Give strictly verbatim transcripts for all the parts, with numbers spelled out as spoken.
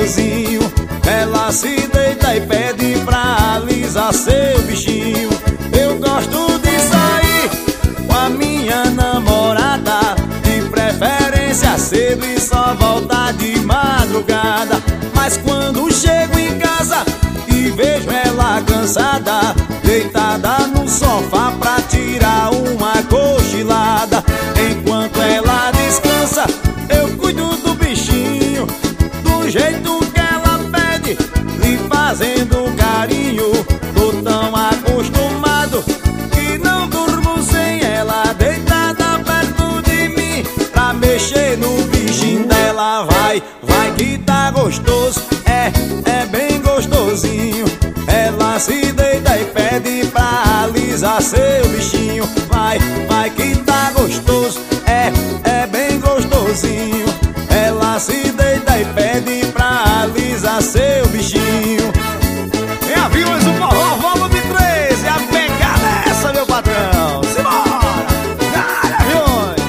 gostosinho. Ela se deita e pede pra alisar seu bichinho. Eu gosto de sair com a minha namorada, de preferência cedo e só voltar de madrugada. Mas quando chego em casa e vejo ela cansada, deitada no sofá pra tirar uma cochilada, enquanto ela descansa, eu cuido do bichinho do jeito que ela pede, lhe fazendo carinho. Tô tão acostumado que não durmo sem ela deitada perto de mim, pra mexer no bichinho dela. Vai, vai que tá gostoso, é, é bem gostosinho. Ela se deita e pede pra alisar seu bichinho. Vai, vai que tá gostoso, é, é bem gostosinho. Ela se deita e pede pra alisar seu bichinho. Em aviões do forró, volume treze, a pegada é essa, meu patrão. Simbora! Dale, aviões!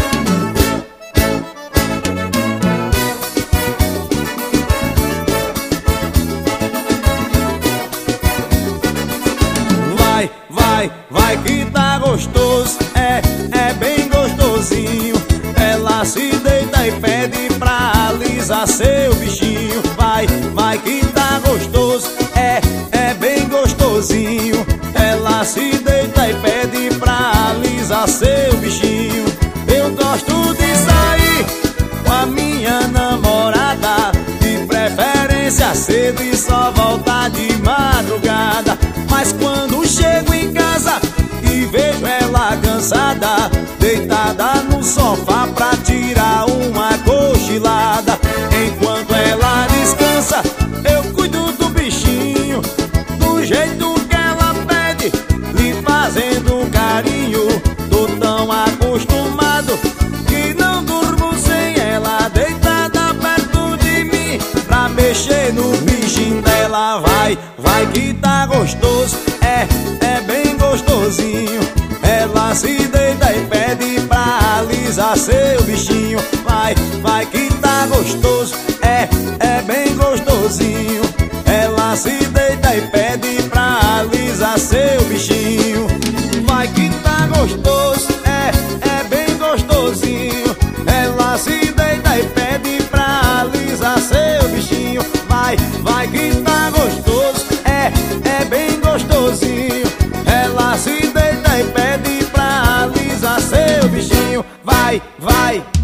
Vai, vai, vai que tá gostoso, é, é bem gostosinho. Ela se deita e pede pra alisar seu bichinho. Vai, vai que tá gostoso, é, é bem gostosinho. Ela se deita e pede pra alisar seu bichinho. Eu gosto de sair com a minha namorada, de preferência cedo e só voltar de madrugada. Mas quando chego em casa e vejo ela cansada, deitada no sofá pra tirar uma cochilada, enquanto ela descansa, eu cuido do bichinho do jeito que ela pede, lhe fazendo carinho. Tô tão acostumado que não durmo sem ela deitada perto de mim, pra mexer no bichinho dela. Vai, vai que tá gostoso, é, é bem gostosinho. Ela se deita e pede pra alisar seu bichinho. Vai, vai que tá gostoso, é, é bem gostosinho. Ela se deita e pede pra alisar seu bichinho. Vai que tá gostoso, é, é bem gostosinho. Ela se deita e pede pra alisar seu bichinho. Vai, vai que tá gostoso, é, é bem gostosinho. Ela se deita e pede pra alisar seu bichinho. Vai, vai.